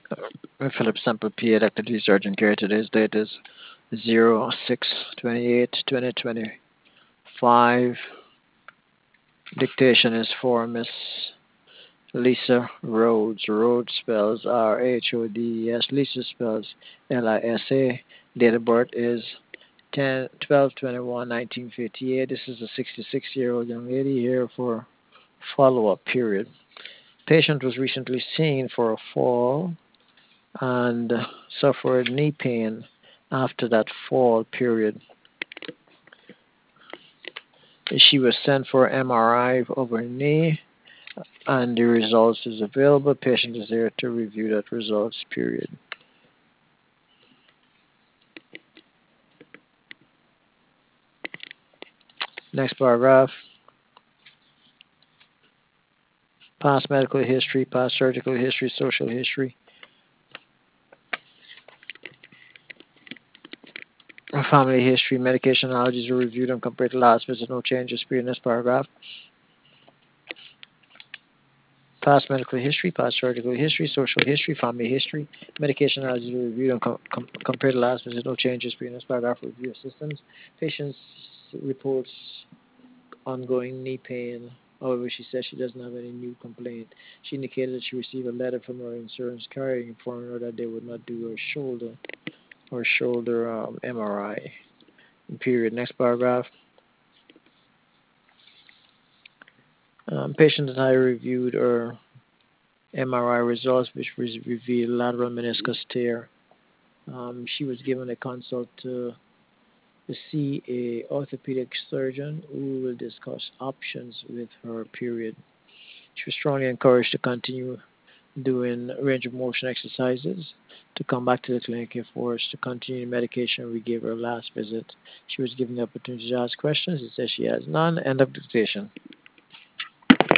Philip Sample PA Activities Urgent Care. Today's date is 06/28/2025. Dictation is for Miss Lisa Rhodes. Rhodes spells Rhodes. Lisa spells Lisa. Date of birth is 10/12/21/1958. This is a 66-year-old young lady here for follow-up period. Patient was recently seen for a fall and suffered knee pain after that fall period. She was sent for MRI of her knee, and the results is available. Patient is there to review that results period. Next paragraph. Past medical history, past surgical history, social history. Family history, medication allergies are reviewed and compared to last visit. No changes in this paragraph. Past medical history, past surgical history, social history, family history, medication allergies are reviewed and compared to last visit. No changes in this paragraph. Review systems. Patients reports ongoing knee pain. However, she says she doesn't have any new complaint. She indicated that she received a letter from her insurance carrier informing her that they would not do her shoulder MRI. Period. Next paragraph. Patient and I reviewed her MRI results, which revealed lateral meniscus tear. She was given a consult to see a orthopedic surgeon who will discuss options with her. Period. She was strongly encouraged to continue doing range of motion exercises, to come back to the clinic if forced, to continue the medication we gave her last visit. She was given the opportunity to ask questions. It says she has none. End of dictation.